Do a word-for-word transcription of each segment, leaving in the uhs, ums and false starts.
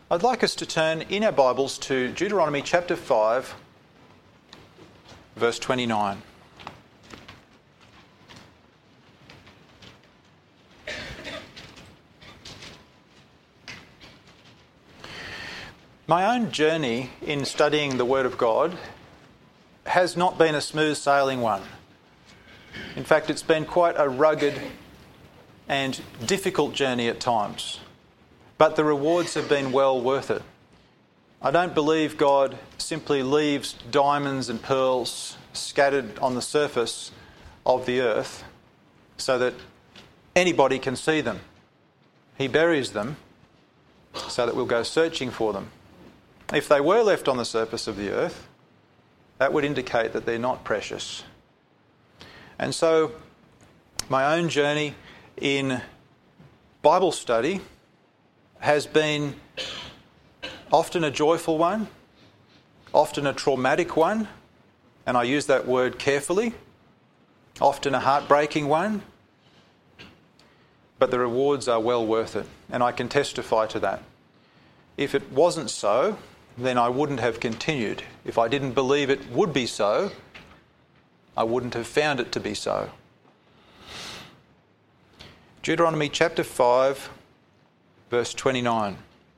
I'd like us to turn in our Bibles to Deuteronomy chapter five, verse twenty-nine. My own journey in studying the Word of God has not been a smooth sailing one. In fact, it's been quite a rugged and difficult journey at times. But the rewards have been well worth it. I don't believe God simply leaves diamonds and pearls scattered on the surface of the earth so that anybody can see them. He buries them so that we'll go searching for them. If they were left on the surface of the earth, that would indicate that they're not precious. And so my own journey in Bible study has been often a joyful one, often a traumatic one, and I use that word carefully, often a heartbreaking one, but the rewards are well worth it, and I can testify to that. If it wasn't so, then I wouldn't have continued. If I didn't believe it would be so, I wouldn't have found it to be so. Deuteronomy chapter five, verse twenty-nine.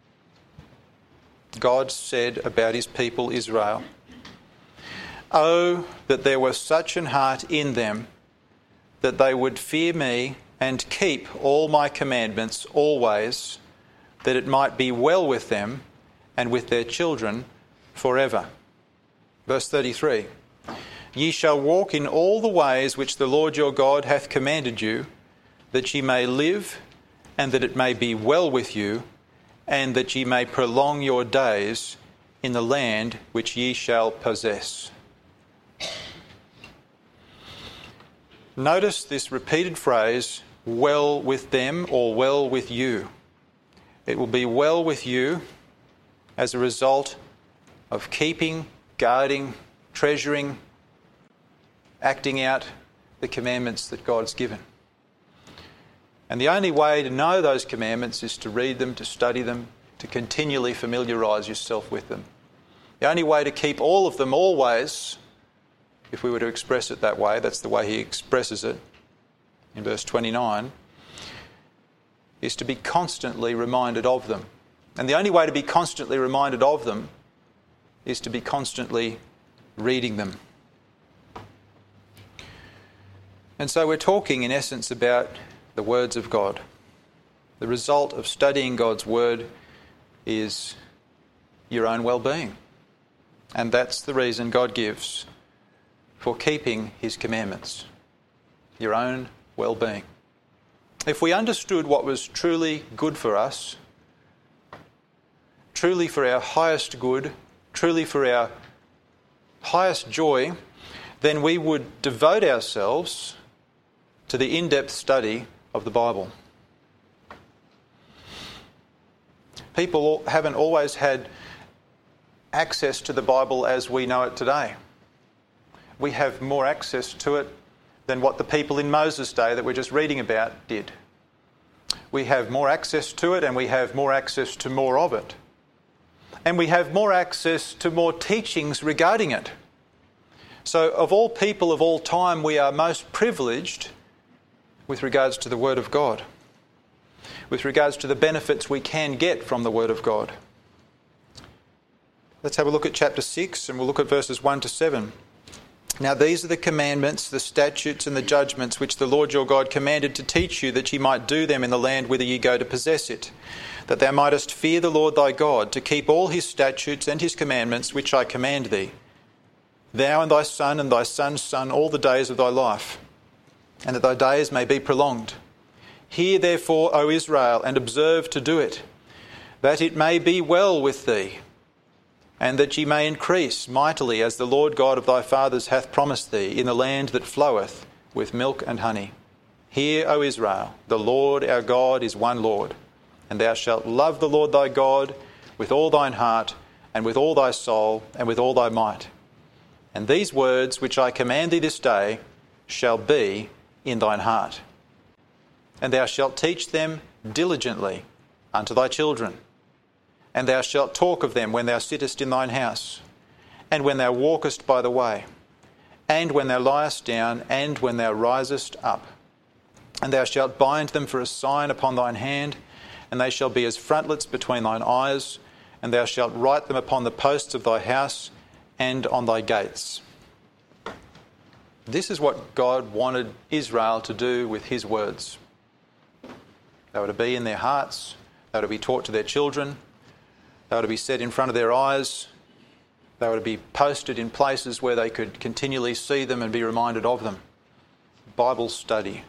God said about his people Israel, "Oh, that there were such an heart in them, that they would fear me and keep all my commandments always, that it might be well with them and with their children forever." Verse thirty-three. "Ye shall walk in all the ways which the Lord your God hath commanded you, that ye may live, and that it may be well with you, and that ye may prolong your days in the land which ye shall possess." Notice this repeated phrase, "well with them," or "well with you." It will be well with you as a result of keeping, guarding, treasuring, acting out the commandments that God's given. And the only way to know those commandments is to read them, to study them, to continually familiarise yourself with them. The only way to keep all of them always, if we were to express it that way, that's the way he expresses it in verse twenty-nine, is to be constantly reminded of them. And the only way to be constantly reminded of them is to be constantly reading them. And so we're talking in essence about the words of God. The result of studying God's word is your own well-being. And that's the reason God gives for keeping his commandments. Your own well-being. If we understood what was truly good for us, truly for our highest good, truly for our highest joy, then we would devote ourselves to the in-depth study of the Bible. People haven't always had access to the Bible as we know it today. We have more access to it than what the people in Moses' day that we're just reading about did. We have more access to it, and we have more access to more of it. And we have more access to more teachings regarding it. So of all people of all time, we are most privileged with regards to the Word of God, with regards to the benefits we can get from the Word of God. Let's have a look at chapter six, and we'll look at verses one to seven. "Now these are the commandments, the statutes and the judgments which the Lord your God commanded to teach you, that ye might do them in the land whither ye go to possess it, that thou mightest fear the Lord thy God, to keep all his statutes and his commandments which I command thee, thou and thy son and thy son's son all the days of thy life, and that thy days may be prolonged. Hear therefore, O Israel, and observe to do it, that it may be well with thee, and that ye may increase mightily, as the Lord God of thy fathers hath promised thee, in the land that floweth with milk and honey. Hear, O Israel, the Lord our God is one Lord, and thou shalt love the Lord thy God with all thine heart, and with all thy soul, and with all thy might. And these words which I command thee this day shall be in thine heart. And thou shalt teach them diligently unto thy children, and thou shalt talk of them when thou sittest in thine house, and when thou walkest by the way, and when thou liest down, and when thou risest up. And thou shalt bind them for a sign upon thine hand, and they shall be as frontlets between thine eyes, and thou shalt write them upon the posts of thy house and on thy gates. This is what God wanted Israel to do with his words. They were to be in their hearts, they were to be taught to their children, they were to be set in front of their eyes, they were to be posted in places where they could continually see them and be reminded of them. Bible study.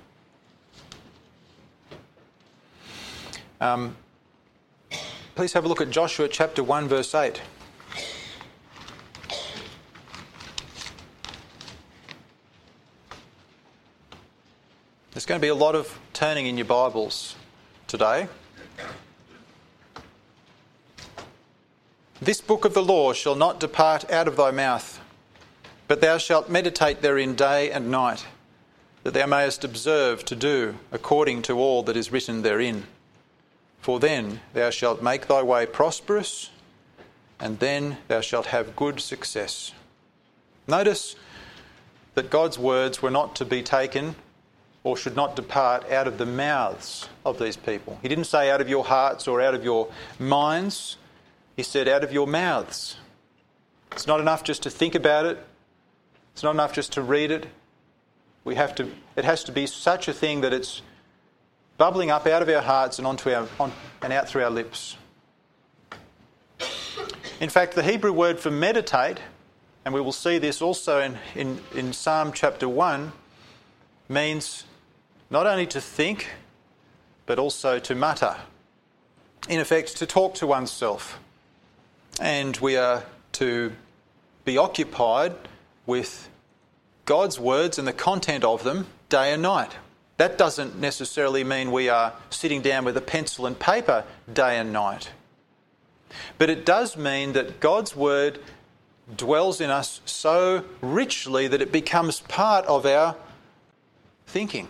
Um, please have a look at Joshua chapter one verse eight. There's going to be a lot of turning in your Bibles today. This book of the law shall not depart out of thy mouth, but thou shalt meditate therein day and night, that thou mayest observe to do according to all that is written therein. For then thou shalt make thy way prosperous, and then thou shalt have good success. Notice that God's words were not to be taken or should not depart out of the mouths of these people. He didn't say out of your hearts or out of your minds. He said out of your mouths. It's not enough just to think about it. It's not enough just to read it. We have to. It has to be such a thing that it's bubbling up out of our hearts and onto our on, and out through our lips. In fact, the Hebrew word for meditate, and we will see this also in, in, in Psalm chapter one, means not only to think, but also to mutter. In effect, to talk to oneself. And we are to be occupied with God's words and the content of them day and night. That doesn't necessarily mean we are sitting down with a pencil and paper day and night. But it does mean that God's word dwells in us so richly that it becomes part of our thinking.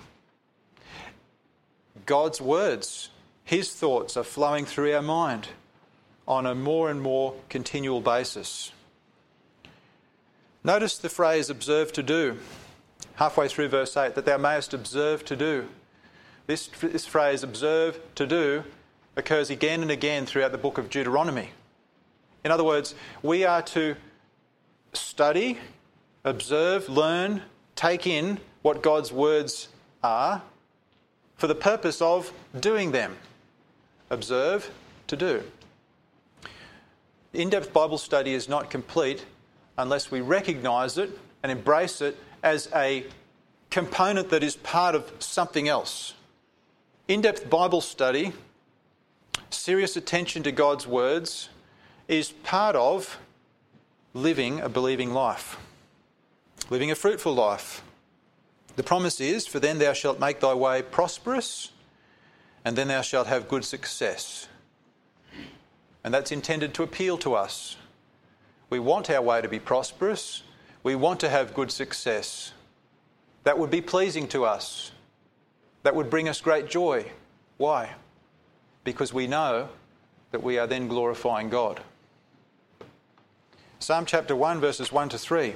God's words, his thoughts are flowing through our mind on a more and more continual basis. Notice the phrase observe to do, halfway through verse eight, that thou mayest observe to do. This, this phrase observe to do occurs again and again throughout the book of Deuteronomy. In other words, we are to study, observe, learn, take in what God's words are for the purpose of doing them. Observe to do. In-depth Bible study is not complete unless we recognise it and embrace it as a component that is part of something else. In-depth Bible study, serious attention to God's words, is part of living a believing life, living a fruitful life. The promise is, for then thou shalt make thy way prosperous, and then thou shalt have good success. And that's intended to appeal to us. We want our way to be prosperous. We want to have good success. That would be pleasing to us. That would bring us great joy. Why? Because we know that we are then glorifying God. Psalm chapter one, verses one to three.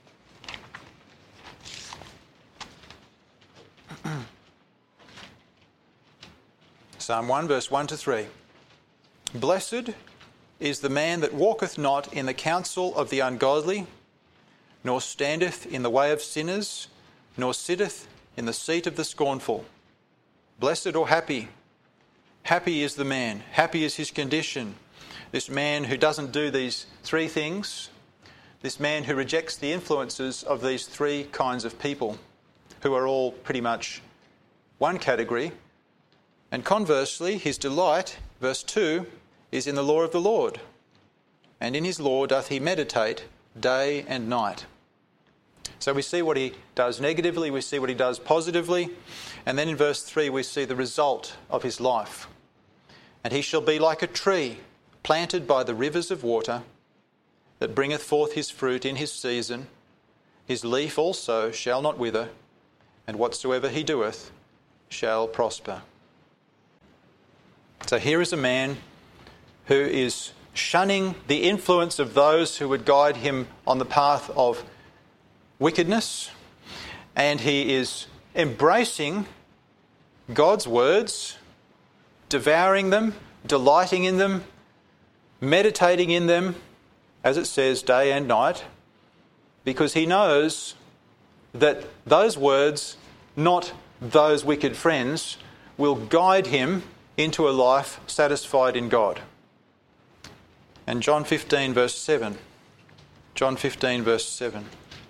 Psalm one, verse one to three. Blessed is the man that walketh not in the counsel of the ungodly, nor standeth in the way of sinners, nor sitteth in the seat of the scornful. Blessed or happy. Happy is the man. Happy is his condition. This man who doesn't do these three things. This man who rejects the influences of these three kinds of people, who are all pretty much one category. And conversely, his delight, verse two, is in the law of the Lord, and in his law doth he meditate day and night. So we see what he does negatively, we see what he does positively, and then in verse three we see the result of his life. And he shall be like a tree planted by the rivers of water, that bringeth forth his fruit in his season. His leaf also shall not wither, and whatsoever he doeth shall prosper. So here is a man who is shunning the influence of those who would guide him on the path of wickedness, and he is embracing God's words, devouring them, delighting in them, meditating in them, as it says, day and night, because he knows that those words, not those wicked friends, will guide him into a life satisfied in God. And John fifteen verse seven. John fifteen verse seven.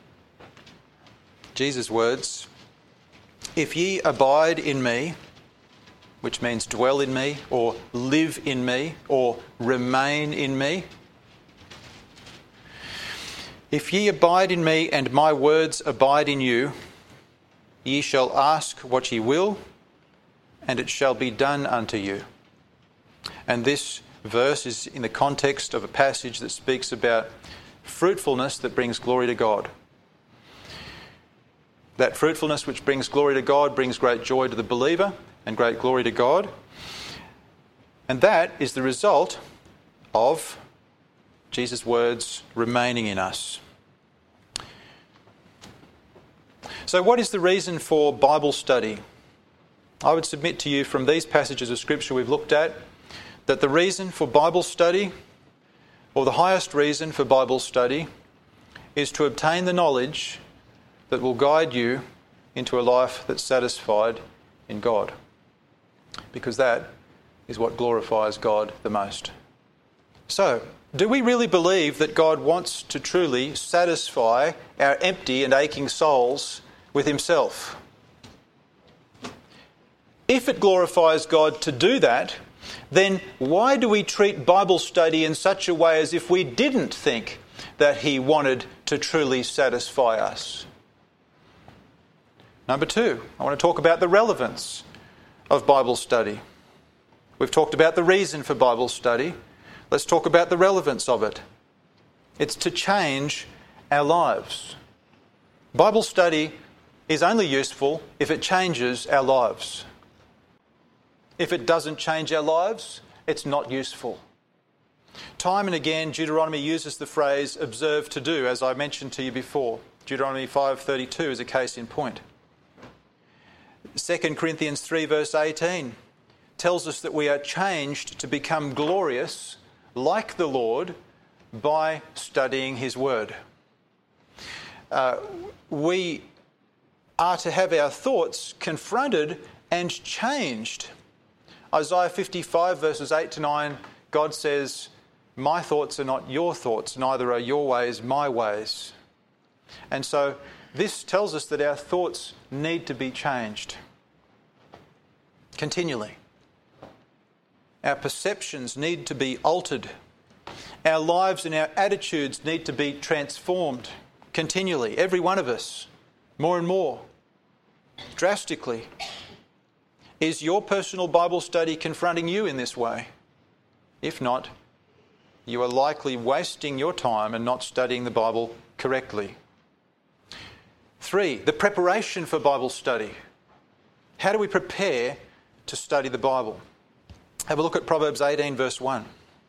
Jesus' words, "If ye abide in me," which means dwell in me, or live in me, or remain in me. "If ye abide in me, and my words abide in you, ye shall ask what ye will, and it shall be done unto you." And this verse is in the context of a passage that speaks about fruitfulness that brings glory to God. That fruitfulness which brings glory to God brings great joy to the believer and great glory to God. And that is the result of Jesus' words remaining in us. So what is the reason for Bible study? I would submit to you from these passages of Scripture we've looked at that the reason for Bible study, or the highest reason for Bible study, is to obtain the knowledge that will guide you into a life that's satisfied in God. Because that is what glorifies God the most. So, do we really believe that God wants to truly satisfy our empty and aching souls with himself? If it glorifies God to do that, then why do we treat Bible study in such a way as if we didn't think that he wanted to truly satisfy us? Number two, I want to talk about the relevance of Bible study. We've talked about the reason for Bible study. Let's talk about the relevance of it. It's to change our lives. Bible study is only useful if it changes our lives. If it doesn't change our lives, it's not useful. Time and again, Deuteronomy uses the phrase observe to do, as I mentioned to you before. Deuteronomy five thirty-two is a case in point. Second Corinthians three verse eighteen tells us that we are changed to become glorious like the Lord by studying his word. Uh, we are to have our thoughts confronted and changed. Isaiah fifty-five verses eight to nine, God says, "My thoughts are not your thoughts, neither are your ways my ways." And so this tells us that our thoughts need to be changed continually. Our perceptions need to be altered. Our lives and our attitudes need to be transformed continually, every one of us, more and more, drastically. Is your personal Bible study confronting you in this way? If not, you are likely wasting your time and not studying the Bible correctly. Three, the preparation for Bible study. How do we prepare to study the Bible? Have a look at Proverbs eighteen verse one.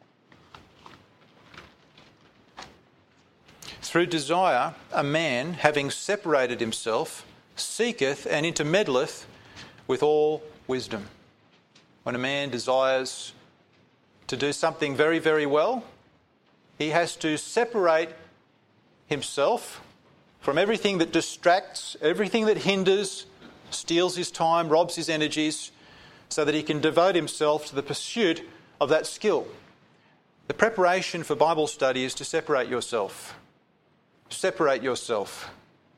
"Through desire a man, having separated himself, seeketh and intermeddleth with all wisdom." When a man desires to do something very, very well, he has to separate himself from everything that distracts, everything that hinders, steals his time, robs his energies, so that he can devote himself to the pursuit of that skill. The preparation for Bible study is to separate yourself. Separate yourself.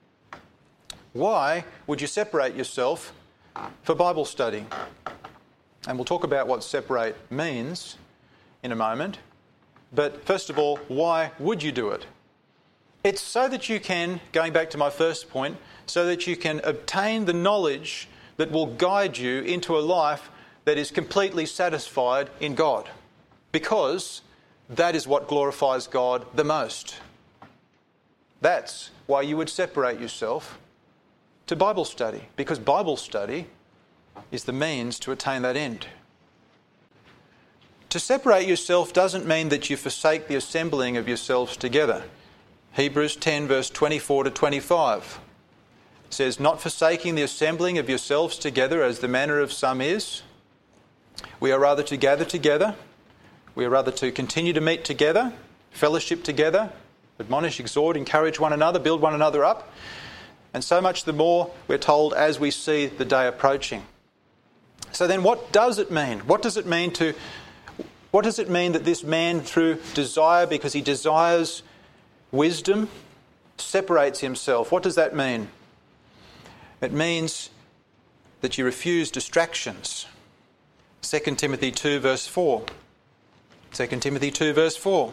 Why would you separate yourself for Bible study? And we'll talk about what separate means in a moment. But first of all, why would you do it? It's so that you can, going back to my first point, so that you can obtain the knowledge that will guide you into a life that is completely satisfied in God. Because that is what glorifies God the most. That's why you would separate yourself to Bible study, because Bible study is the means to attain that end. To separate yourself doesn't mean that you forsake the assembling of yourselves together. Hebrews ten verse twenty-four to twenty-five says, "Not forsaking the assembling of yourselves together as the manner of some is. We are rather to gather together. We are rather to continue to meet together, fellowship together, admonish, exhort, encourage one another, build one another up. And so much the more, we're told, as we see the day approaching." So then what does it mean? What does it mean to... What does it mean that this man, through desire, because he desires wisdom, separates himself? What does that mean? It means that you refuse distractions. Second Timothy two verse four. Second Timothy two verse four.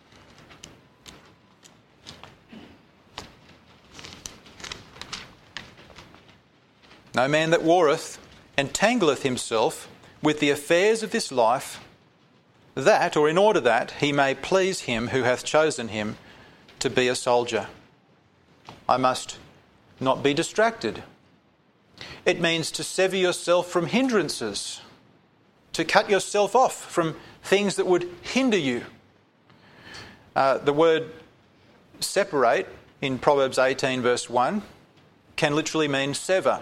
"No man that warreth entangleth himself with the affairs of this life, that, or in order that, he may please him who hath chosen him to be a soldier." I must not be distracted. It means to sever yourself from hindrances, to cut yourself off from things that would hinder you. Uh, the word separate in Proverbs eighteen verse one can literally mean sever.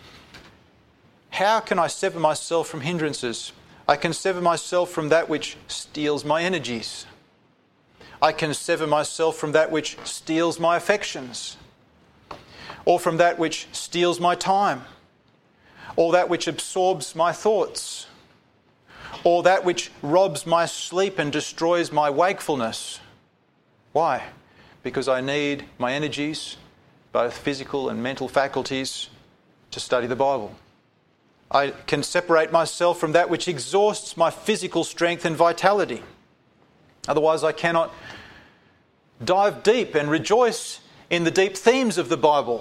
How can I sever myself from hindrances? I can sever myself from that which steals my energies. I can sever myself from that which steals my affections, or from that which steals my time, or that which absorbs my thoughts, or that which robs my sleep and destroys my wakefulness. Why? Because I need my energies, both physical and mental faculties, to study the Bible. I can separate myself from that which exhausts my physical strength and vitality. Otherwise, I cannot dive deep and rejoice in the deep themes of the Bible.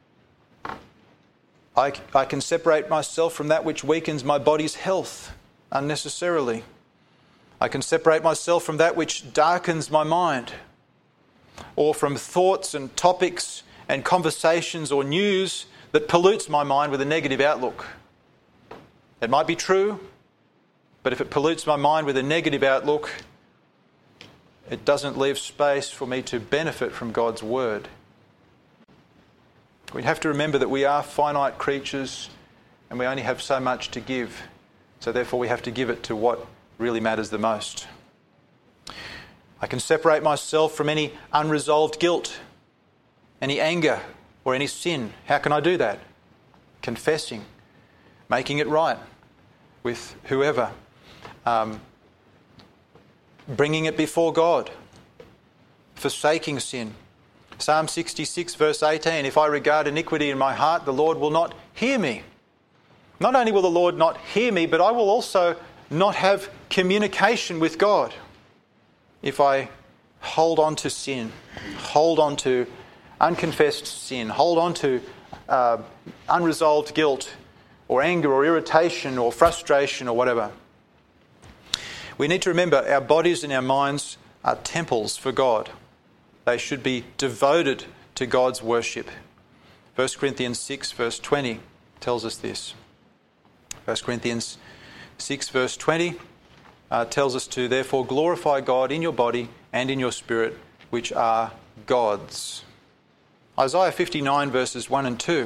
I, I can separate myself from that which weakens my body's health unnecessarily. I can separate myself from that which darkens my mind, or from thoughts and topics and conversations or news that pollutes my mind with a negative outlook. It might be true, but if it pollutes my mind with a negative outlook, it doesn't leave space for me to benefit from God's word. We have to remember that we are finite creatures and we only have so much to give. So therefore we have to give it to what really matters the most. I can separate myself from any unresolved guilt, any anger or any sin. How can I do that? Confessing, making it right with whoever, um, bringing it before God, forsaking sin. Psalm sixty-six verse eighteen, "If I regard iniquity in my heart, the Lord will not hear me." Not only will the Lord not hear me, but I will also not have communication with God if I hold on to sin, hold on to unconfessed sin, hold on to uh, unresolved guilt, or anger or irritation or frustration or whatever. We need to remember our bodies and our minds are temples for God. They should be devoted to God's worship. First Corinthians six verse twenty tells us this. First Corinthians six verse twenty uh, tells us to therefore glorify God in your body and in your spirit, which are God's. Isaiah fifty-nine verses one and two.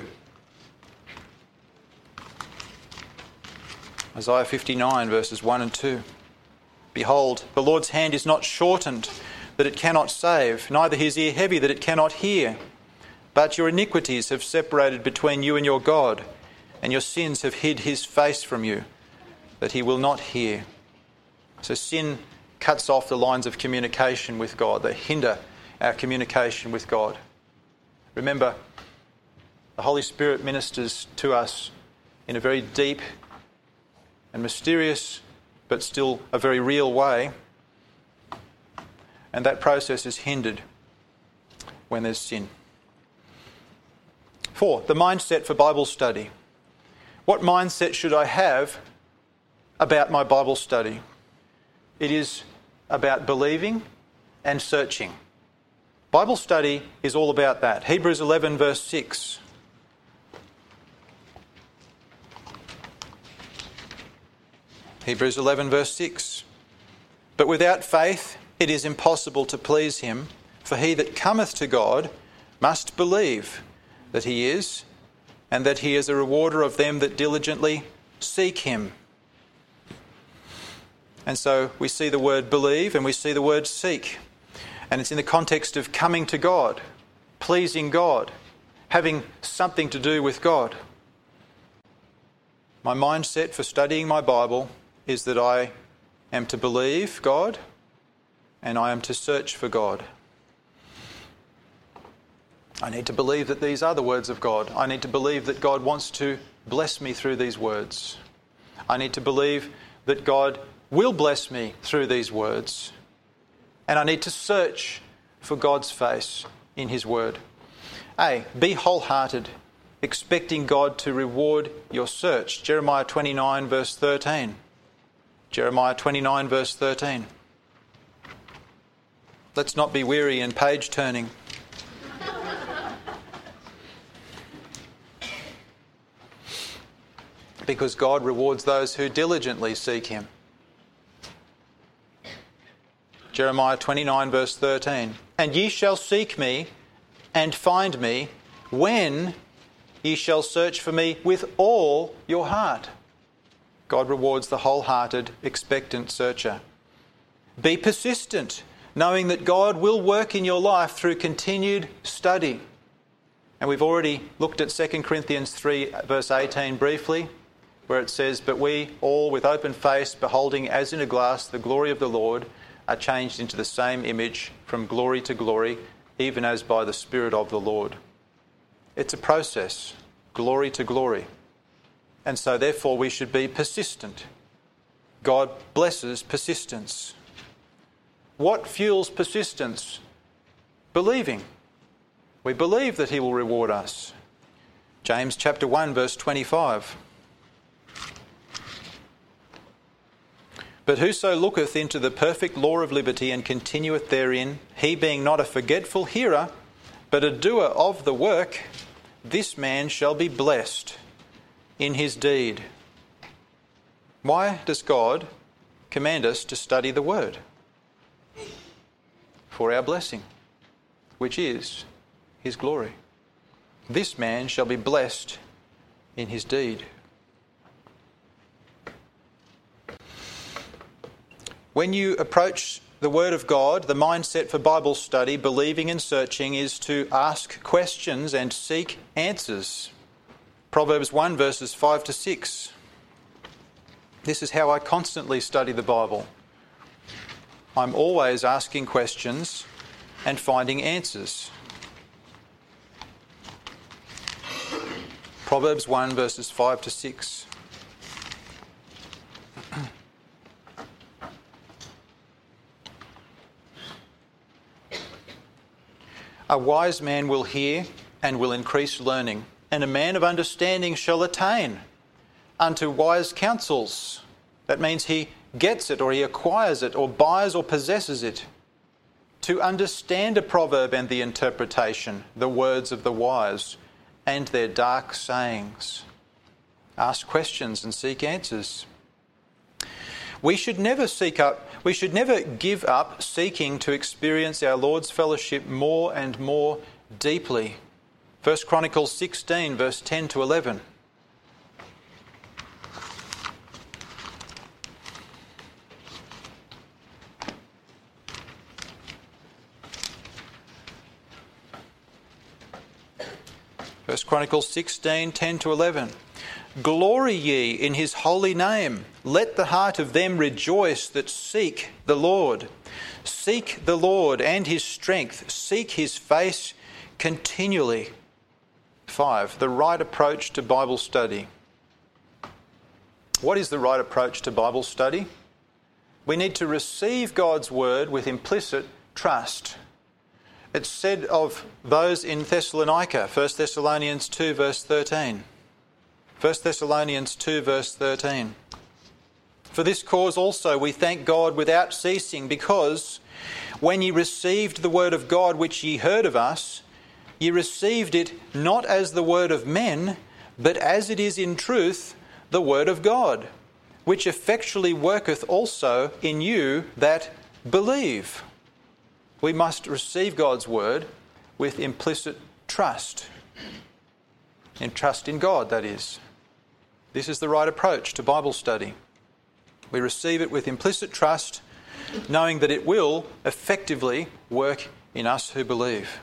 Isaiah fifty-nine verses one and two. "Behold, the Lord's hand is not shortened, that it cannot save, neither his ear heavy, that it cannot hear. But your iniquities have separated between you and your God, and your sins have hid his face from you, that he will not hear." So sin cuts off the lines of communication with God. They hinder our communication with God. Remember, the Holy Spirit ministers to us in a very deep and mysterious, but still a very real way. And that process is hindered when there's sin. Four, the mindset for Bible study. What mindset should I have about my Bible study? It is about believing and searching. Bible study is all about that. Hebrews eleven verse six. Hebrews eleven verse six. But without faith it is impossible to please him, for he that cometh to God must believe that he is, and that he is a rewarder of them that diligently seek him. And so we see the word believe and we see the word seek. And it's in the context of coming to God, pleasing God, having something to do with God. My mindset for studying my Bible is that I am to believe God and I am to search for God. I need to believe that these are the words of God. I need to believe that God wants to bless me through these words. I need to believe that God will bless me through these words. And I need to search for God's face in his word. A, be wholehearted, expecting God to reward your search. Jeremiah twenty-nine verse thirteen. Jeremiah twenty-nine verse thirteen. Let's not be weary in page turning. Because God rewards those who diligently seek him. Jeremiah twenty-nine verse thirteen. And ye shall seek me and find me when ye shall search for me with all your heart. God rewards the wholehearted, expectant searcher. Be persistent, knowing that God will work in your life through continued study. And we've already looked at Second Corinthians three verse eighteen briefly, where it says, but we all with open face, beholding as in a glass the glory of the Lord, are changed into the same image from glory to glory, even as by the Spirit of the Lord. It's a process, glory to glory. And so therefore we should be persistent. God blesses persistence. What fuels persistence? Believing. We believe that he will reward us. James chapter one verse twenty-five. But whoso looketh into the perfect law of liberty and continueth therein, he being not a forgetful hearer, but a doer of the work, this man shall be blessed in his deed. Why does God command us to study the word? For our blessing, which is his glory. This man shall be blessed in his deed. When you approach the Word of God, the mindset for Bible study, believing and searching, is to ask questions and seek answers. Proverbs one verses five to six. This is how I constantly study the Bible. I'm always asking questions and finding answers. Proverbs one verses five to six. A wise man will hear and will increase learning, and a man of understanding shall attain unto wise counsels. That means he gets it or he acquires it or buys or possesses it. To understand a proverb and the interpretation, the words of the wise and their dark sayings. Ask questions and seek answers. We should never seek up, we should never give up seeking to experience our Lord's fellowship more and more deeply. First Chronicles sixteen verse ten to eleven. First Chronicles sixteen, ten to eleven. Glory ye in his holy name. Let the heart of them rejoice that seek the Lord. Seek the Lord and his strength. Seek his face continually. Five, the right approach to Bible study. What is the right approach to Bible study? We need to receive God's word with implicit trust. It's said of those in Thessalonica, First Thessalonians two verse thirteen. First Thessalonians two verse thirteen. For this cause also we thank God without ceasing, because when ye received the word of God which ye heard of us, ye received it not as the word of men, but as it is in truth the word of God, which effectually worketh also in you that believe. We must receive God's word with implicit trust. And trust in God, that is. This is the right approach to Bible study. We receive it with implicit trust, knowing that it will effectively work in us who believe.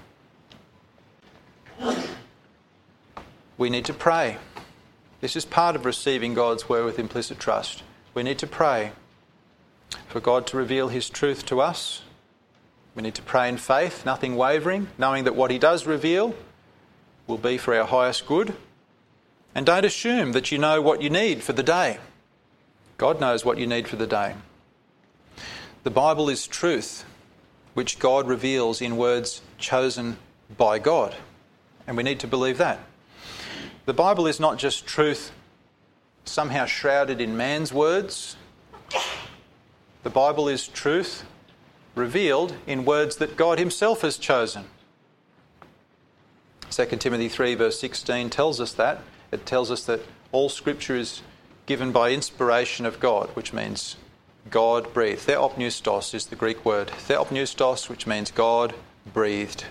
We need to pray. This is part of receiving God's word with implicit trust. We need to pray for God to reveal his truth to us. We need to pray in faith, nothing wavering, knowing that what he does reveal will be for our highest good. And don't assume that you know what you need for the day. God knows what you need for the day. The Bible is truth, which God reveals in words chosen by God. And we need to believe that. The Bible is not just truth somehow shrouded in man's words. The Bible is truth revealed in words that God himself has chosen. Second Timothy three verse sixteen tells us that. It tells us that all Scripture is given by inspiration of God, which means God breathed. Theopneustos is the Greek word. Theopneustos, which means God breathed.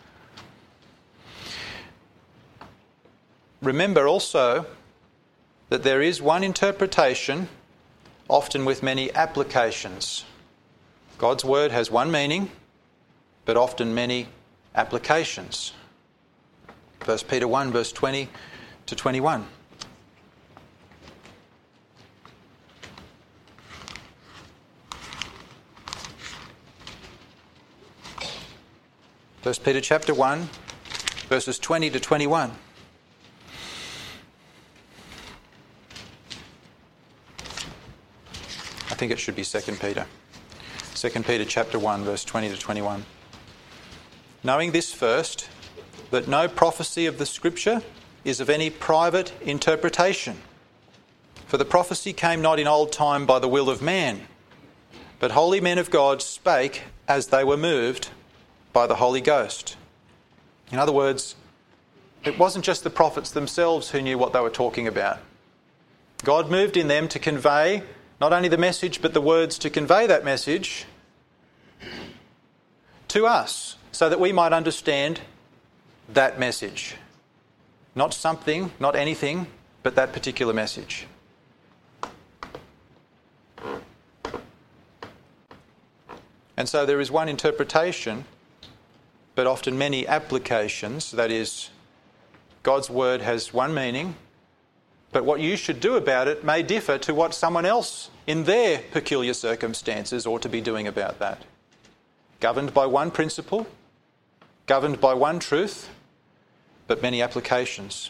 Remember also that there is one interpretation, often with many applications. God's word has one meaning, but often many applications. First Peter one, verse twenty to twenty-one. First Peter chapter one, verses twenty to twenty-one. I think it should be Second Peter. Second Peter chapter one, verse twenty to twenty-one. Knowing this first, that no prophecy of the Scripture is of any private interpretation. For the prophecy came not in old time by the will of man, but holy men of God spake as they were moved by the Holy Ghost. In other words, it wasn't just the prophets themselves who knew what they were talking about. God moved in them to convey not only the message, but the words to convey that message to us, so that we might understand that message. Not something, not anything, but that particular message. And so there is one interpretation, but often many applications. That is, God's word has one meaning, but what you should do about it may differ to what someone else in their peculiar circumstances ought to be doing about that. Governed by one principle, governed by one truth, but many applications.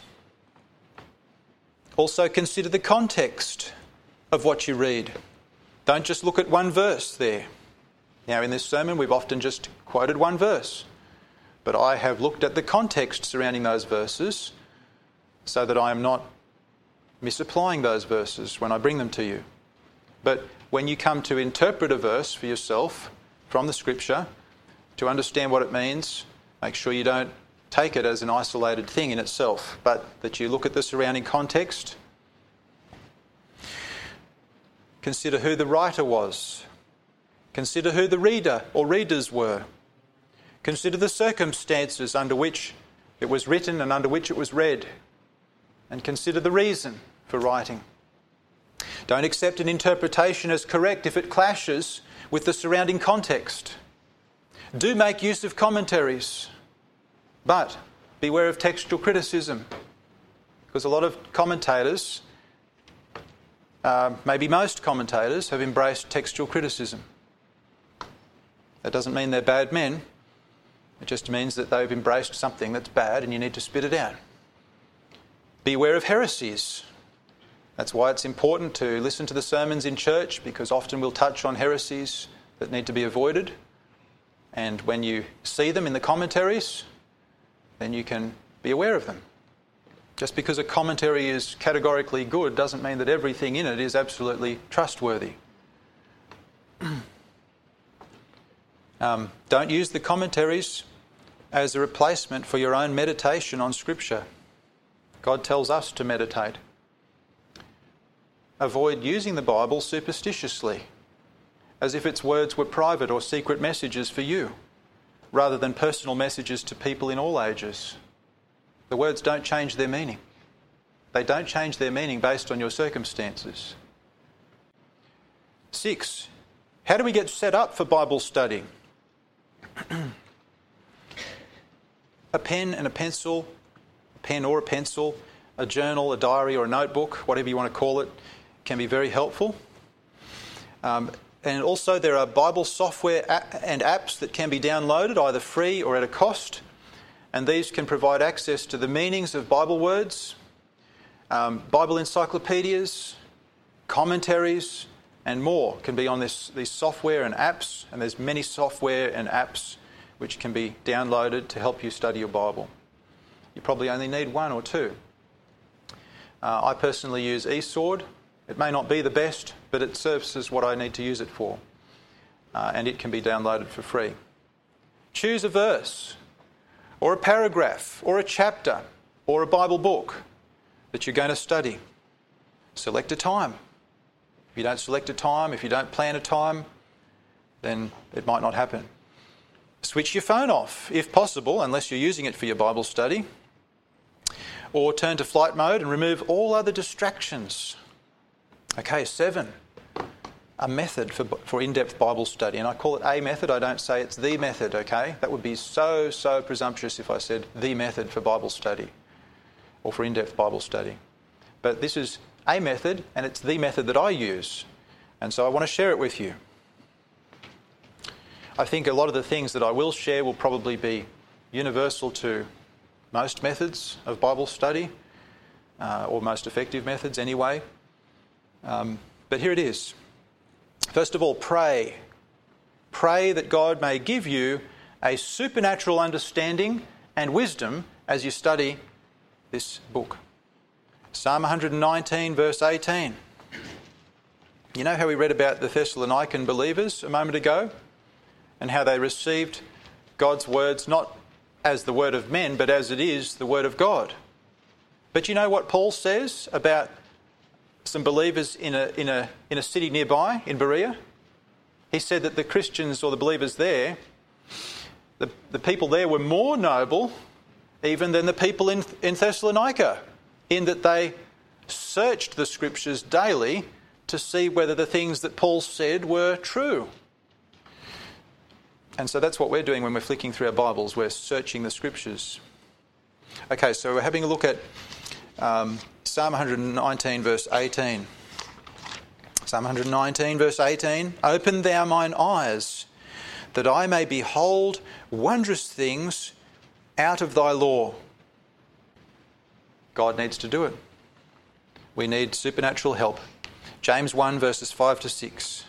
Also consider the context of what you read. Don't just look at one verse there. Now in this sermon we've often just quoted one verse, but I have looked at the context surrounding those verses so that I am not misapplying those verses when I bring them to you. But when you come to interpret a verse for yourself from the Scripture, to understand what it means, make sure you don't take it as an isolated thing in itself, but that you look at the surrounding context. Consider who the writer was. Consider who the reader or readers were. Consider the circumstances under which it was written and under which it was read. And consider the reason for writing. Don't accept an interpretation as correct if it clashes with the surrounding context. Do make use of commentaries, but beware of textual criticism, because a lot of commentators, uh, maybe most commentators, have embraced textual criticism. That doesn't mean they're bad men. It just means that they've embraced something that's bad and you need to spit it out. Beware of heresies. That's why it's important to listen to the sermons in church, because often we'll touch on heresies that need to be avoided. And when you see them in the commentaries, then you can be aware of them. Just because a commentary is categorically good doesn't mean that everything in it is absolutely trustworthy. um, don't use the commentaries as a replacement for your own meditation on Scripture. God tells us to meditate. avoid using the Bible superstitiously, as if its words were private or secret messages for you, rather than personal messages to people in all ages. The words don't change their meaning. They don't change their meaning based on your circumstances. Six, how do we get set up for Bible study? A pen and a pencil, a pen or a pencil, a journal, a diary or a notebook, whatever you want to call it, can be very helpful. Um, and also there are Bible software and apps that can be downloaded either free or at a cost, and these can provide access to the meanings of Bible words, um, Bible encyclopedias, commentaries, and more can be on this, these software and apps, and there's many software and apps which can be downloaded to help you study your Bible. You probably only need one or two. Uh, I personally use eSword. It may not be the best, but it serves as what I need to use it for. Uh, and it can be downloaded for free. Choose a verse, or a paragraph, or a chapter, or a Bible book that you're going to study. Select a time. If you don't select a time, if you don't plan a time, then it might not happen. Switch your phone off, if possible, unless you're using it for your Bible study. Or turn to flight mode and remove all other distractions. Okay, seven. A method for, for in-depth Bible study. And I call it a method, I don't say it's the method, okay? That would be so, so presumptuous if I said the method for Bible study or for in-depth Bible study. But this is a method, and it's the method that I use. And so I want to share it with you. I think a lot of the things that I will share will probably be universal to most methods of Bible study, uh, or most effective methods anyway. Um, but here it is. First of all, pray. Pray that God may give you a supernatural understanding and wisdom as you study this book. Psalm one nineteen, verse eighteen. You know how we read about the Thessalonican believers a moment ago? And how they received God's words not as the word of men, but as it is the word of God. But you know what Paul says about some believers in a in a in a city nearby, in Berea? He said that the Christians or the believers there, the, the people there were more noble even than the people in, in Thessalonica, in that they searched the scriptures daily to see whether the things that Paul said were true. And so that's what we're doing when we're flicking through our Bibles. We're searching the scriptures. Okay, so we're having a look at um, Psalm one nineteen, verse eighteen. Psalm one nineteen, verse eighteen. Open thou mine eyes, that I may behold wondrous things out of thy law. God needs to do it. We need supernatural help. James one, verses five to six.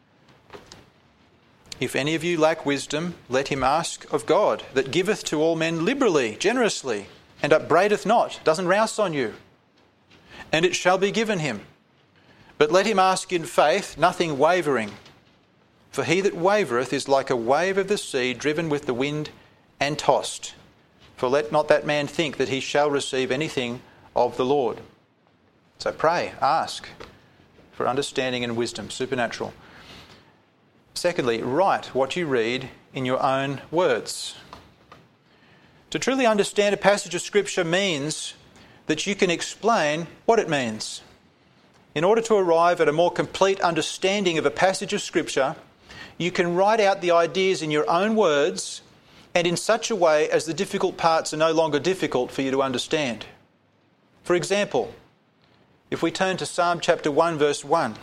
If any of you lack wisdom, let him ask of God, that giveth to all men liberally, generously, and upbraideth not, doesn't rouse on you, and it shall be given him. But let him ask in faith, nothing wavering. For he that wavereth is like a wave of the sea, driven with the wind and tossed. For let not that man think that he shall receive anything of the Lord. So pray, ask for understanding and wisdom, supernatural. Secondly, write what you read in your own words. To truly understand a passage of Scripture means that you can explain what it means. In order to arrive at a more complete understanding of a passage of Scripture, you can write out the ideas in your own words and in such a way as the difficult parts are no longer difficult for you to understand. For example, if we turn to Psalm chapter one, verse one.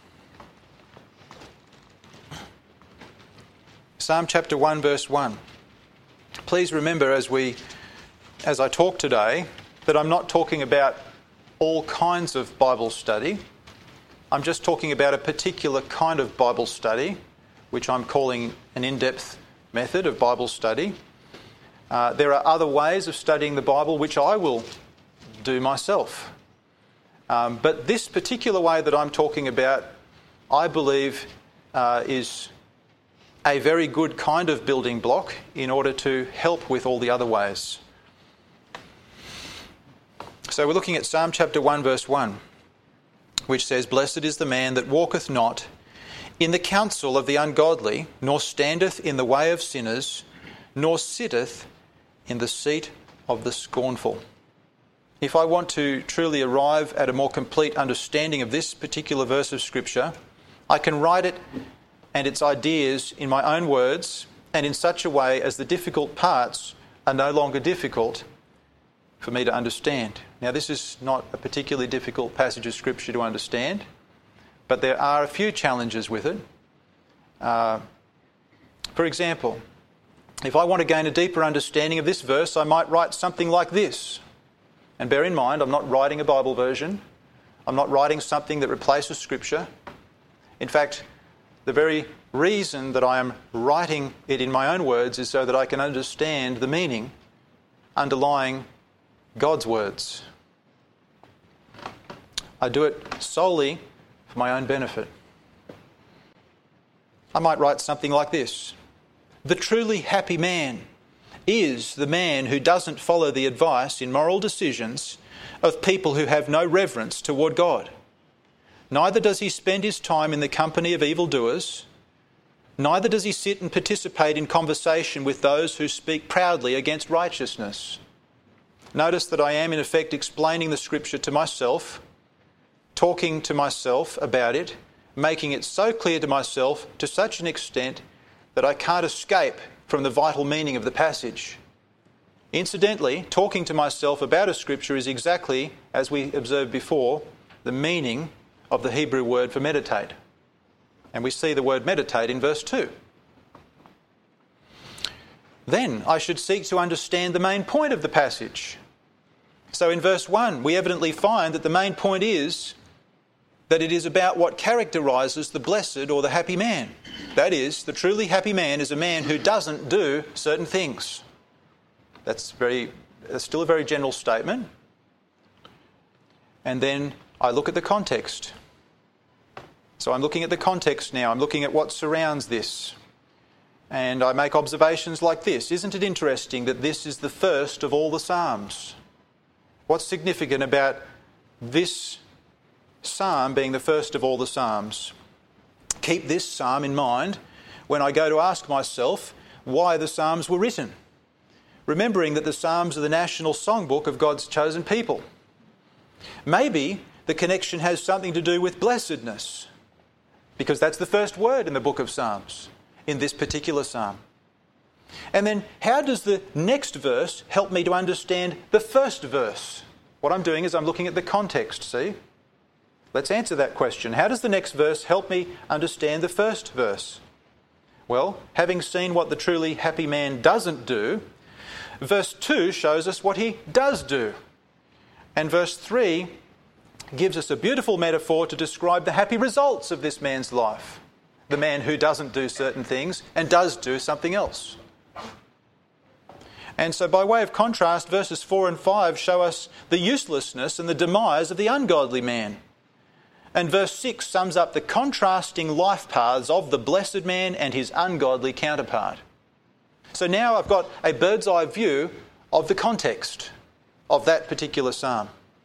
Psalm chapter one, verse one. Please remember as we, as I talk today, that I'm not talking about all kinds of Bible study. I'm just talking about a particular kind of Bible study, which I'm calling an in-depth method of Bible study. Uh, there are other ways of studying the Bible which I will do myself. Um, but this particular way that I'm talking about, I believe, uh, is a very good kind of building block in order to help with all the other ways. So we're looking at Psalm chapter one, verse one. which says, "Blessed is the man that walketh not in the counsel of the ungodly, nor standeth in the way of sinners, nor sitteth in the seat of the scornful." If I want to truly arrive at a more complete understanding of this particular verse of Scripture, I can write it and its ideas in my own words and in such a way as the difficult parts are no longer difficult for me to understand. Now, this is not a particularly difficult passage of Scripture to understand, but there are a few challenges with it. Uh, for example, if I want to gain a deeper understanding of this verse, I might write something like this. And bear in mind, I'm not writing a Bible version. I'm not writing something that replaces Scripture. In fact, the very reason that I am writing it in my own words is so that I can understand the meaning underlying God's words. I do it solely for my own benefit. I might write something like this: "The truly happy man is the man who doesn't follow the advice in moral decisions of people who have no reverence toward God. Neither does he spend his time in the company of evildoers, neither does he sit and participate in conversation with those who speak proudly against righteousness." Notice that I am in effect explaining the Scripture to myself, talking to myself about it, making it so clear to myself to such an extent that I can't escape from the vital meaning of the passage. Incidentally, talking to myself about a Scripture is exactly, as we observed before, the meaning of the Hebrew word for meditate. And we see the word meditate in verse two. Then I should seek to understand the main point of the passage. So in verse one, we evidently find that the main point is that it is about what characterises the blessed or the happy man. That is, the truly happy man is a man who doesn't do certain things. That's very, that's still a very general statement. And then I look at the context. So I'm looking at the context now. I'm looking at what surrounds this. And I make observations like this. Isn't it interesting that this is the first of all the Psalms? What's significant about this psalm being the first of all the Psalms? Keep this psalm in mind when I go to ask myself why the Psalms were written, remembering that the Psalms are the national songbook of God's chosen people. Maybe the connection has something to do with blessedness, because that's the first word in the book of Psalms, in this particular psalm. And then how does the next verse help me to understand the first verse? What I'm doing is I'm looking at the context, see? Let's answer that question. How does the next verse help me understand the first verse? Well, having seen what the truly happy man doesn't do, verse two shows us what he does do. And verse three gives us a beautiful metaphor to describe the happy results of this man's life. The man who doesn't do certain things and does do something else. And so by way of contrast, verses four and five show us the uselessness and the demise of the ungodly man. And verse six sums up the contrasting life paths of the blessed man and his ungodly counterpart. So now I've got a bird's eye view of the context of that particular psalm.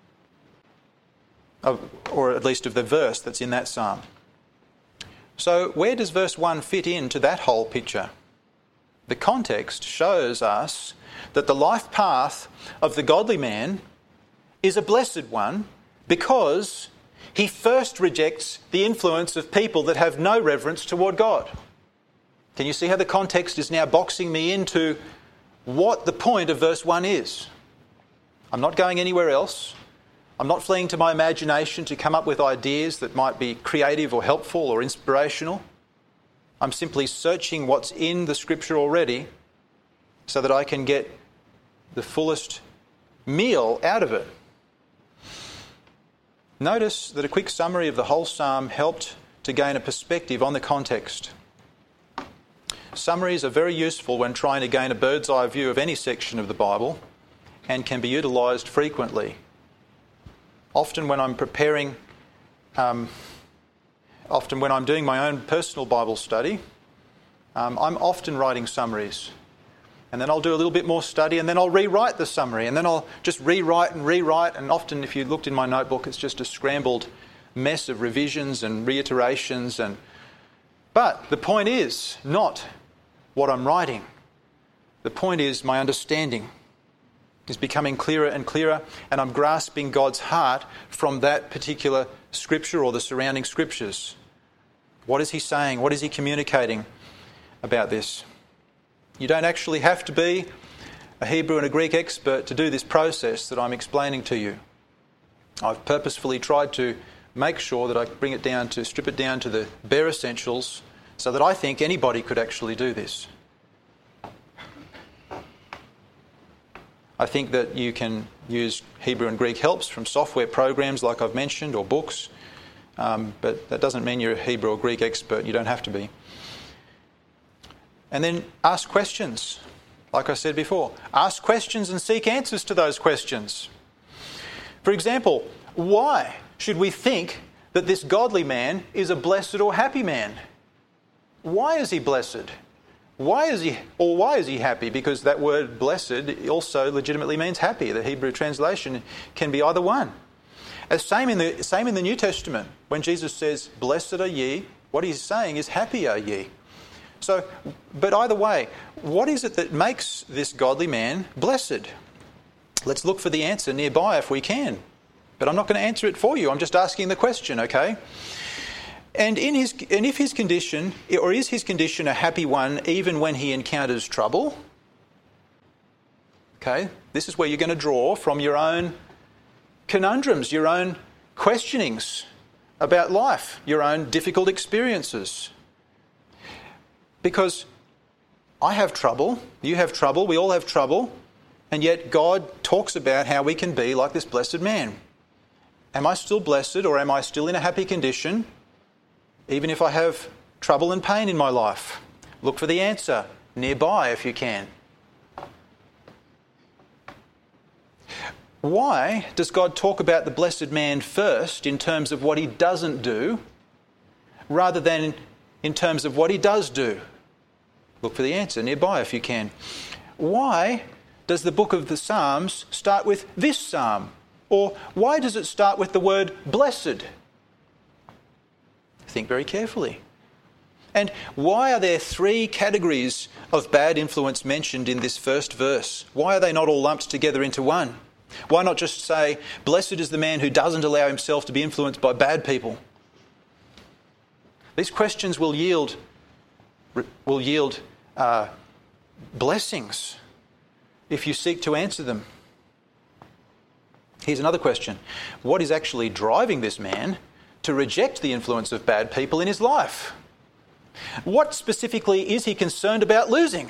Of, or at least of the verse that's in that psalm. So where does verse one fit into that whole picture? The context shows us that the life path of the godly man is a blessed one because he first rejects the influence of people that have no reverence toward God. Can you see how the context is now boxing me into what the point of verse one is? I'm not going anywhere else. I'm not fleeing to my imagination to come up with ideas that might be creative or helpful or inspirational. I'm simply searching what's in the Scripture already so that I can get the fullest meal out of it. Notice that a quick summary of the whole psalm helped to gain a perspective on the context. Summaries are very useful when trying to gain a bird's eye view of any section of the Bible and can be utilised frequently. Often when I'm preparing, um, often when I'm doing my own personal Bible study, um, I'm often writing summaries. And then I'll do a little bit more study and then I'll rewrite the summary and then I'll just rewrite and rewrite. And often if you looked in my notebook, it's just a scrambled mess of revisions and reiterations. And But the point is not what I'm writing. The point is my understanding is becoming clearer and clearer, and I'm grasping God's heart from that particular scripture or the surrounding scriptures. What is he saying? What is he communicating about this? You don't actually have to be a Hebrew and a Greek expert to do this process that I'm explaining to you. I've purposefully tried to make sure that I bring it down to, strip it down to the bare essentials so that I think anybody could actually do this. I think that you can use Hebrew and Greek helps from software programs like I've mentioned, or books, um, but that doesn't mean you're a Hebrew or Greek expert. You don't have to be. And then ask questions, like I said before. Ask questions and seek answers to those questions. For example, why should we think that this godly man is a blessed or happy man? Why is he blessed? Why is he, or why is he happy? Because that word blessed also legitimately means happy. The Hebrew translation can be either one. As same in the same in the New Testament, when Jesus says, "Blessed are ye," what he's saying is, "Happy are ye." So, but either way, what is it that makes this godly man blessed? Let's look for the answer nearby if we can. But I'm not going to answer it for you. I'm just asking the question, okay? And in his, and if his condition, or is his condition a happy one even when he encounters trouble? Okay, this is where you're going to draw from your own conundrums, your own questionings about life, your own difficult experiences. Because I have trouble, you have trouble, we all have trouble, and yet God talks about how we can be like this blessed man. Am I still blessed, or am I still in a happy condition, even if I have trouble and pain in my life? Look for the answer nearby if you can. Why does God talk about the blessed man first in terms of what he doesn't do, rather than in terms of what he does do? Look for the answer nearby if you can. Why does the book of the Psalms start with this psalm? Or why does it start with the word blessed? Think very carefully. And why are there three categories of bad influence mentioned in this first verse? Why are they not all lumped together into one? Why not just say, blessed is the man who doesn't allow himself to be influenced by bad people? These questions will yield, will yield uh, blessings if you seek to answer them. Here's another question. What is actually driving this man to reject the influence of bad people in his life? What specifically is he concerned about losing?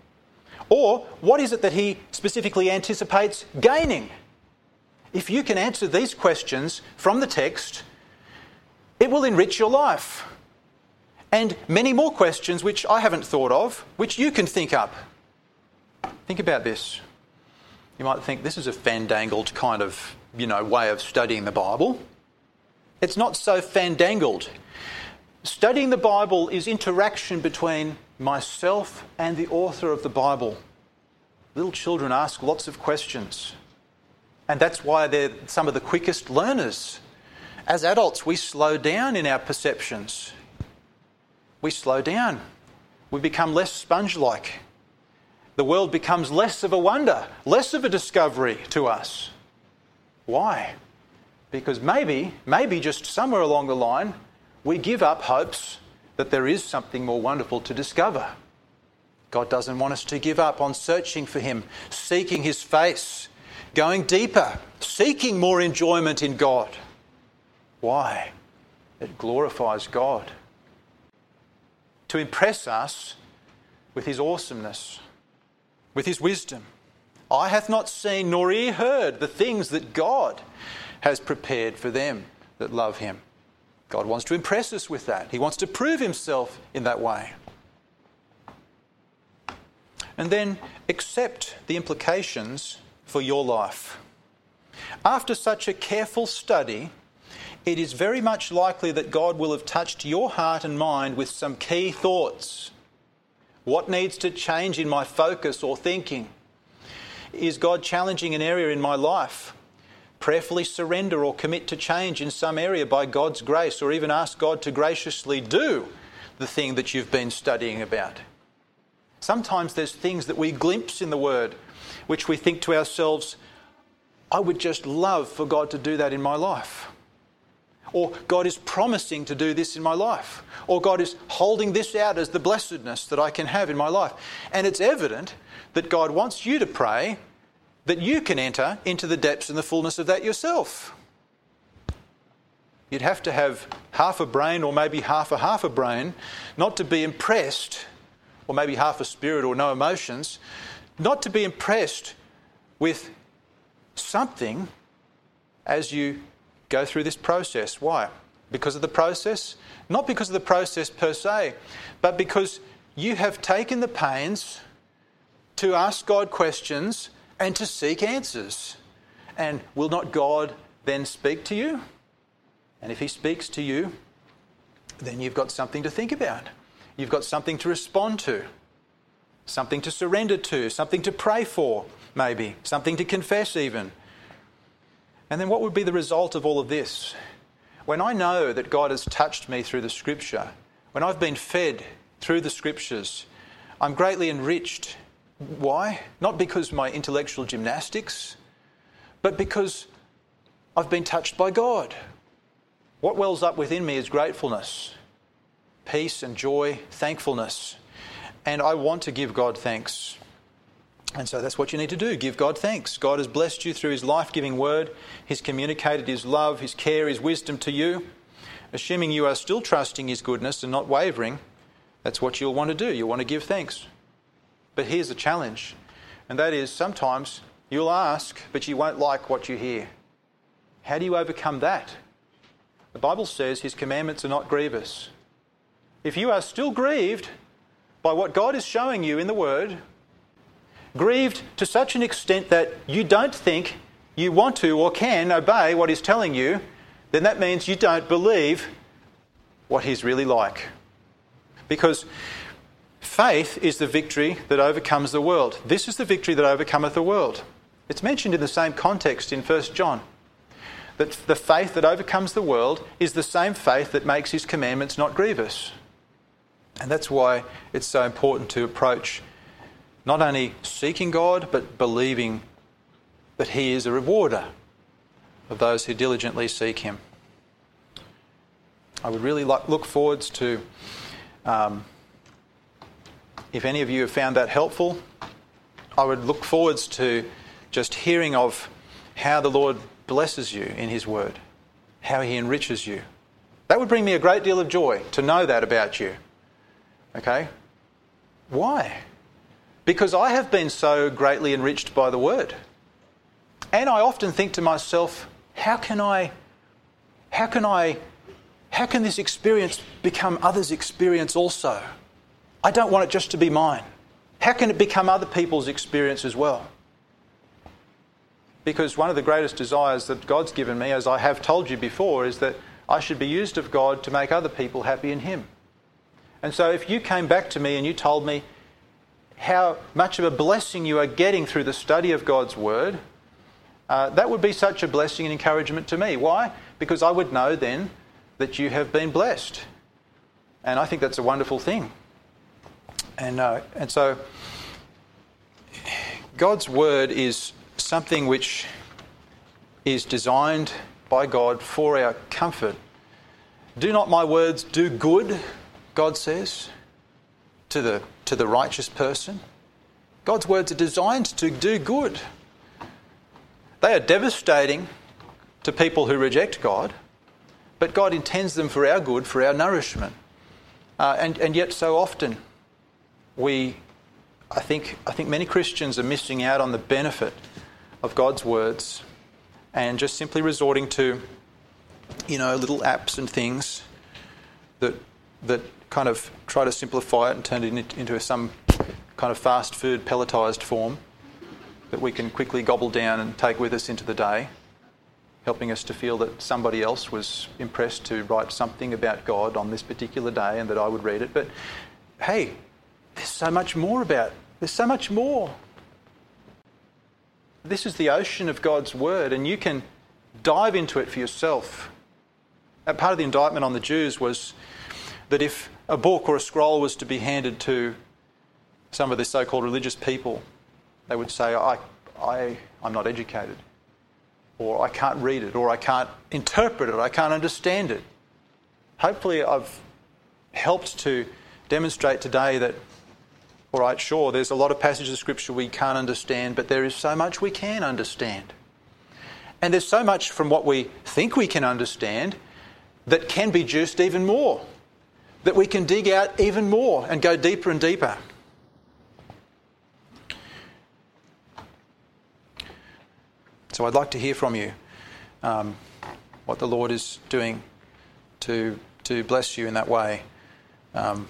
Or what is it that he specifically anticipates gaining? If you can answer these questions from the text, it will enrich your life. And many more questions which I haven't thought of, which you can think up. Think about this. You might think this is a fandangled kind of, you know, way of studying the Bible. It's not so fandangled. Studying the Bible is interaction between myself and the author of the Bible. Little children ask lots of questions. And that's why they're some of the quickest learners. As adults, we slow down in our perceptions. We slow down. We become less sponge-like. The world becomes less of a wonder, less of a discovery to us. Why? Because maybe, maybe just somewhere along the line, we give up hopes that there is something more wonderful to discover. God doesn't want us to give up on searching for him, seeking his face, going deeper, seeking more enjoyment in God. Why? It glorifies God. To impress us with his awesomeness, with his wisdom. Eye hath not seen nor ear heard the things that God has prepared for them that love him. God wants to impress us with that. He wants to prove himself in that way. And then accept the implications for your life. After such a careful study, it is very much likely that God will have touched your heart and mind with some key thoughts. What needs to change in my focus or thinking? Is God challenging an area in my life? prayerfully surrender or commit to change in some area by God's grace, or even ask God to graciously do the thing that you've been studying about. Sometimes there's things that we glimpse in the Word which we think to ourselves, I would just love for God to do that in my life. Or God is promising to do this in my life. Or God is holding this out as the blessedness that I can have in my life. And it's evident that God wants you to pray that you can enter into the depths and the fullness of that yourself. You'd have to have half a brain, or maybe half a half a brain, not to be impressed, or maybe half a spirit or no emotions, not to be impressed with something as you go through this process. Why? Because of the process? Not because of the process per se, but because you have taken the pains to ask God questions and to seek answers. And will not God then speak to you? And if he speaks to you, then you've got something to think about. You've got something to respond to, something to surrender to, something to pray for, maybe, something to confess even. And then what would be the result of all of this? When I know that God has touched me through the Scripture, when I've been fed through the Scriptures, I'm greatly enriched. Why? Not because of my intellectual gymnastics, but because I've been touched by God. What wells up within me is gratefulness, peace and joy, thankfulness. And I want to give God thanks. And so that's what you need to do. Give God thanks. God has blessed you through his life-giving word. He's communicated his love, his care, his wisdom to you. Assuming you are still trusting his goodness and not wavering, that's what you'll want to do. You'll want to give thanks. But here's the challenge. And that is, sometimes you'll ask, but you won't like what you hear. How do you overcome that? The Bible says his commandments are not grievous. If you are still grieved by what God is showing you in the word, grieved to such an extent that you don't think you want to or can obey what he's telling you, then that means you don't believe what he's really like. Because faith is the victory that overcomes the world. This is the victory that overcometh the world. It's mentioned in the same context in First John. That the faith that overcomes the world is the same faith that makes his commandments not grievous. And that's why it's so important to approach not only seeking God, but believing that he is a rewarder of those who diligently seek him. I would really look forwards to, um, if any of you have found that helpful, I would look forwards to just hearing of how the Lord blesses you in his word, how he enriches you. That would bring me a great deal of joy to know that about you. Okay? Why? Because I have been so greatly enriched by the word. And I often think to myself, how can I, how can I, how can this experience become others' experience also? I don't want it just to be mine. How can it become other people's experience as well? Because one of the greatest desires that God's given me, as I have told you before, is that I should be used of God to make other people happy in him. And so if you came back to me and you told me how much of a blessing you are getting through the study of God's word, uh, that would be such a blessing and encouragement to me. Why? Because I would know then that you have been blessed. And I think that's a wonderful thing. And, uh, and so God's word is something which is designed by God for our comfort. Do not my words do good, God says, to the, to the righteous person? God's words are designed to do good. They are devastating to people who reject God, but God intends them for our good, for our nourishment. Uh, and, and yet so often we, I think, I think many Christians are missing out on the benefit of God's words and just simply resorting to, you know, little apps and things that that kind of try to simplify it and turn it into some kind of fast food pelletised form that we can quickly gobble down and take with us into the day, helping us to feel that somebody else was impressed to write something about God on this particular day and that I would read it. But hey, there's so much more about, there's so much more. This is the ocean of God's word, and you can Dive into it for yourself. And part of the indictment on the Jews was that if a book or a scroll was to be handed to some of the so-called religious people, they would say, I, I, I'm not educated, or I can't read it, or I can't interpret it, I can't understand it. Hopefully I've helped to demonstrate today that, all right, sure, there's a lot of passages of Scripture we can't understand, but there is so much we can understand. And there's so much from what we think we can understand that can be juiced even more, that we can dig out even more and go deeper and deeper. So I'd like to hear from you um, what the Lord is doing to to bless you in that way. Um,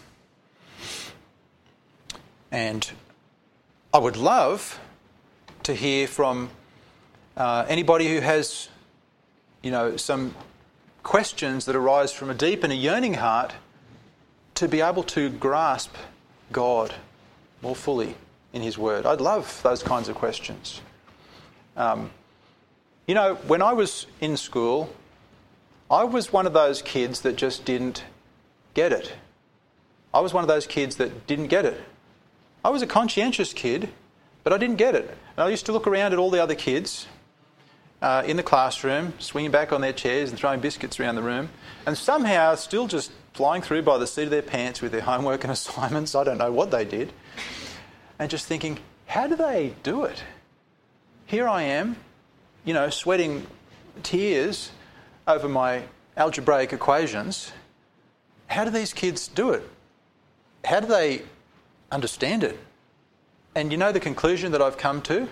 and I would love to hear from uh, anybody who has, you know, some questions that arise from a deep and a yearning heart to be able to grasp God more fully in His Word. I'd love those kinds of questions. Um, you know, when I was in school, I was one of those kids that just didn't get it. I was one of those kids that didn't get it. I was a conscientious kid, but I didn't get it. And I used to look around at all the other kids uh, in the classroom, swinging back on their chairs and throwing biscuits around the room, and somehow still just flying through by the seat of their pants with their homework and assignments. I don't know what they did. And just thinking, how do they do it? Here I am, you know, sweating tears over my algebraic equations. How do these kids do it? How do they understand it? And you know the conclusion that I've come to?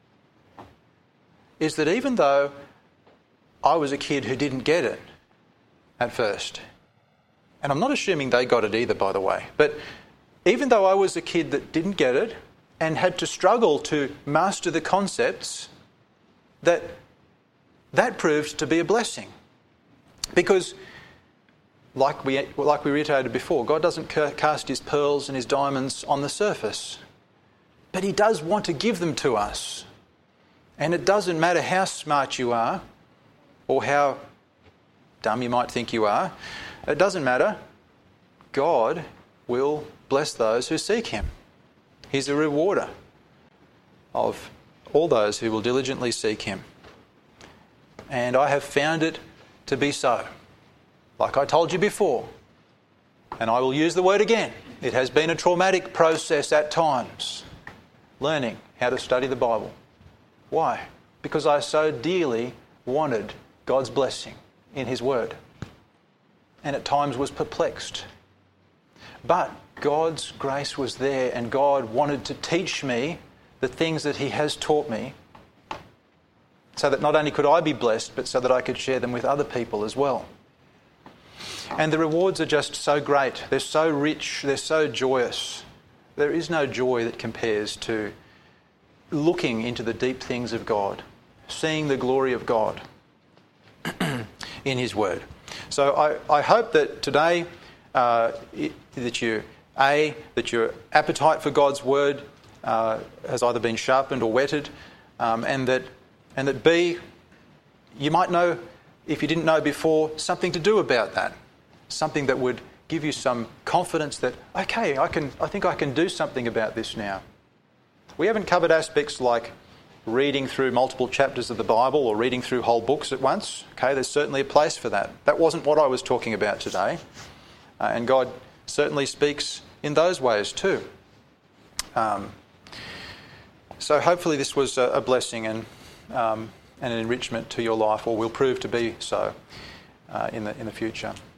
Is that even though I was a kid who didn't get it at first, and I'm not assuming they got it either, by the way, but even though I was a kid that didn't get it and had to struggle to master the concepts, that that proved to be a blessing. Because, like we like we reiterated before, God doesn't cast His pearls and His diamonds on the surface. But He does want to give them to us. And it doesn't matter how smart you are, or how dumb you might think you are. It doesn't matter. God will bless those who seek Him. He's a rewarder of all those who will diligently seek Him. And I have found it to be so. Like I told you before, and I will use the word again, it has been a traumatic process at times, learning how to study the Bible. Why? Because I so dearly wanted God's blessing in His Word, and at times was perplexed. But God's grace was there, and God wanted to teach me the things that He has taught me, so that not only could I be blessed, but so that I could share them with other people as well. And the rewards are just so great. They're so rich. They're so joyous. There is no joy that compares to looking into the deep things of God, seeing the glory of God in His Word. So I, I hope that today uh, it, that you, A, that your appetite for God's Word uh, has either been sharpened or whetted, um, and that And that B, you might know, if you didn't know before, something to do about that. Something that would give you some confidence that, okay, I can, I think I can do something about this now. We haven't covered aspects like reading through multiple chapters of the Bible or reading through whole books at once. Okay, there's certainly a place for that. That wasn't what I was talking about today. Uh, and God certainly speaks in those ways too. Um, so hopefully this was a, a blessing and Um, and an enrichment to your life, or will prove to be so uh, in the in the future.